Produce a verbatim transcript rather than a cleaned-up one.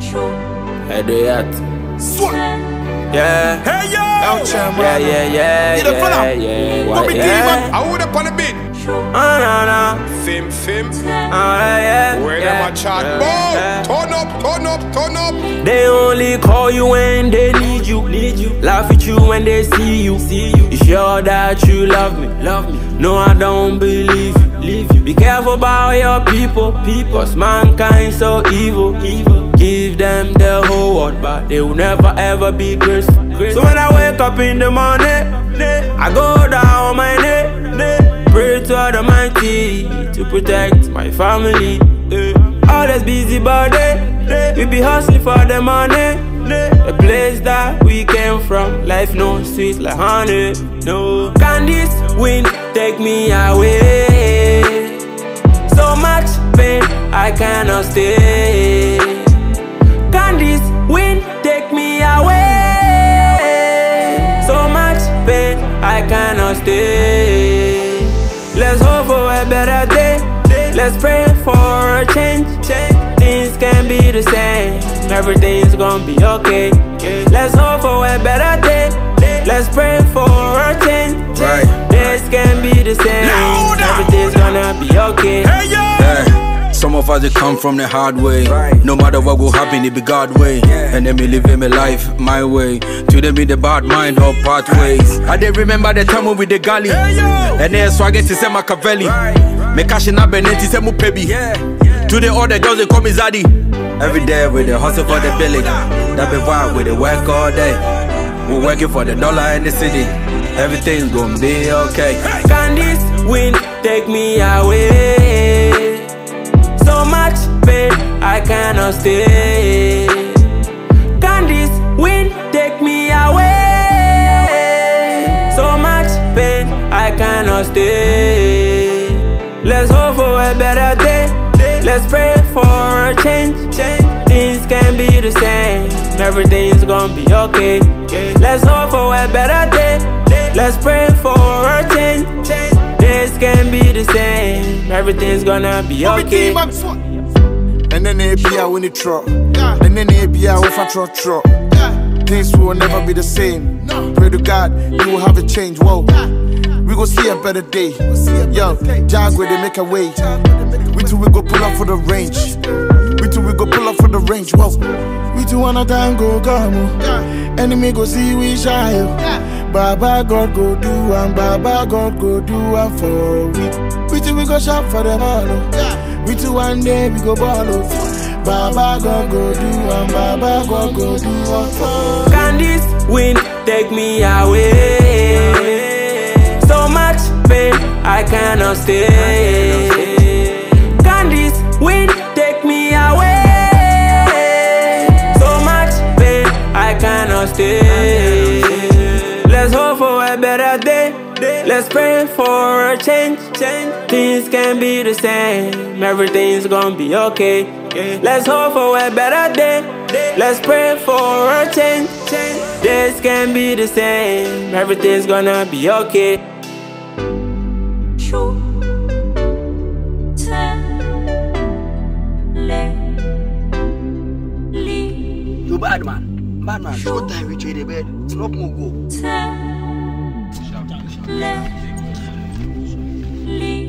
Hey, do that. Yeah. Hey yo! Yeah, yeah, yeah, You the yeah, fella? yeah. What we yeah. I would up on the beat. Oh, no, no. Fim, fim. Oh, yeah, Where yeah, them a chat? yeah, Boom! yeah. Turn up, turn up, turn up. They only call you when they need you, need you. Laugh at you when they see you, see you. You sure that you love me, love me. No, I don't believe you, leave you. Be careful about your people, people. Cause mankind so evil, evil. Give them the whole world, but they will never ever be grateful. So when I wake up in the morning, I go down on my knee, pray to Almighty to protect my family. All this busy body, we be hustling for the money. The place that we came from, life no sweet like honey. No, can this wind take me away? So much pain, I cannot stay. Can this wind take me away? So much pain, I cannot stay. Let's hope for a better day. Let's pray for a change. Things can be the same. Everything's gonna be okay. Let's hope for a better day. Let's pray for a change. Things can be the same. Everything's gonna be okay. Yeah. Some of us they come from the hard way. No matter what will happen, it be God way. And then me living my life my way. To them be the bad mind or pathways. I did remember the time with the galley. And then swagging to say Machiavelli. Me cashing up and then to say mu pebi. To the other girls they call me Zaddy. Every day with the hustle for the billing. That be why we the work all day. We're working for the dollar in the city. Everything's gonna be okay. Can this wind take me away? So much pain, I cannot stay. Can this wind take me away? So much pain, I cannot stay. Let's hope for a better day. Let's pray for a change. Things can be the same. Everything's gonna be okay. Let's hope for a better day. Let's pray for a change. Things can be the same. Everything's gonna be okay. And then they be out when it truck. And then they be out with a truck truck. Things will never be the same. Pray to God, you will have a change. Whoa. We gon' see a better day. Yo, Jaguar, they make a way. We two, we go pull up for the range. We two, we go pull up for the range. Whoa. We two, wanna time go come. Enemy go see we shy. Baba God go do and Baba God go do and for we. We two, we go shop for them all. We two, one day we go ball. Baba God go do and Baba God go do and for. Can this wind take me away? So much pain, I cannot stay. Can this wind take me away? So much pain, I cannot stay. Let's hope for a better day. Let's pray for a change. Things can be the same. Everything's gonna be okay. Let's hope for a better day. Let's pray for a change. This can be the same. Everything's gonna be okay. You bad man, bad man. Short time we trade the bed. Smoke more go.